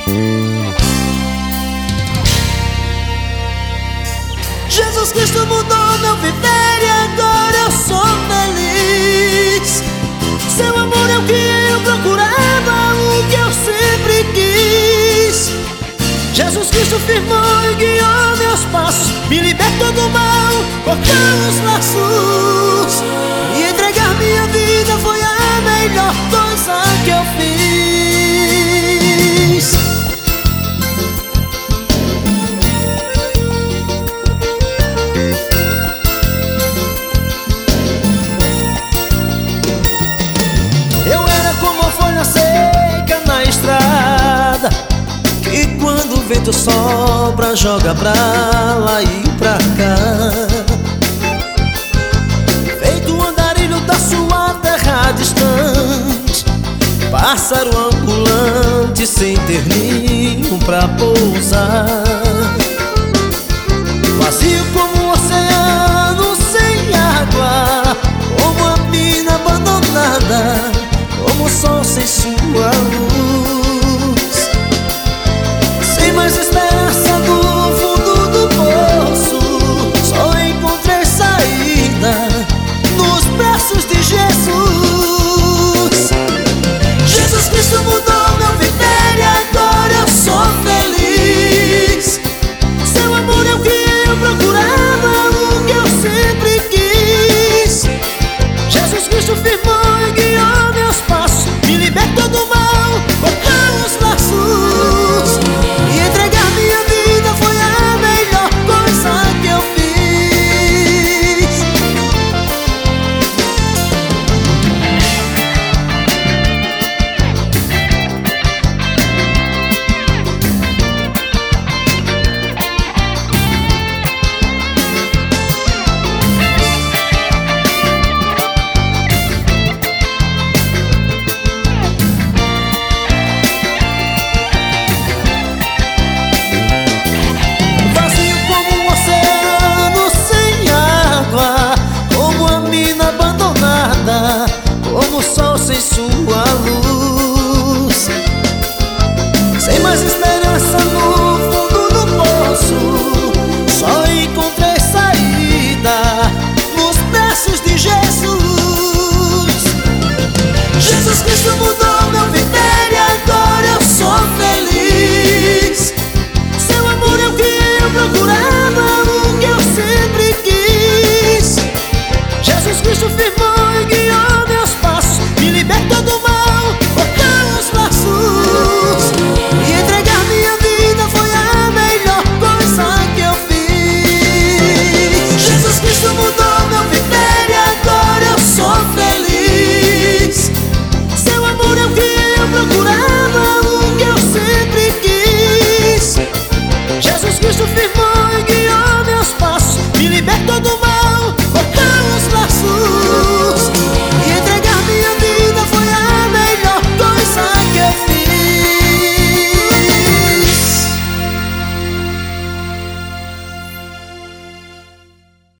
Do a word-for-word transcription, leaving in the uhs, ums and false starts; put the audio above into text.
Jesus Cristo mudou meu viver e agora eu sou feliz. Seu amor é o que eu procurava, o que eu sempre quis. Jesus Cristo firmou e guiou meus passos, me libertou do mal, cortou os laços. E entregar minha vida foi a melhor coisa que eu fiz. Eu era como uma folha seca na estrada, que quando o vento sopra joga pra lá e pra cá. Feito um andarilho da sua terra distante, pássaro ambulante sem ter ninho pra pousar. Vazio como um oceano sem água, como a mina abandonada, como o sol sem sua luz. Sem mais esperança do fundo do poço, só encontrei saída nos braços de Jesus. Jesus Cristo mudou meu viver e agora eu sou feliz. Seu amor é o que eu procurava, o que eu sempre quis. Jesus Cristo firmou e guiou meus passos, me libertou do mal, cortou os laços. E entregar minha vida foi a melhor coisa que eu fiz. Vazio como um oceano sem água, como a mina abandonada, como o sol sem sua luz.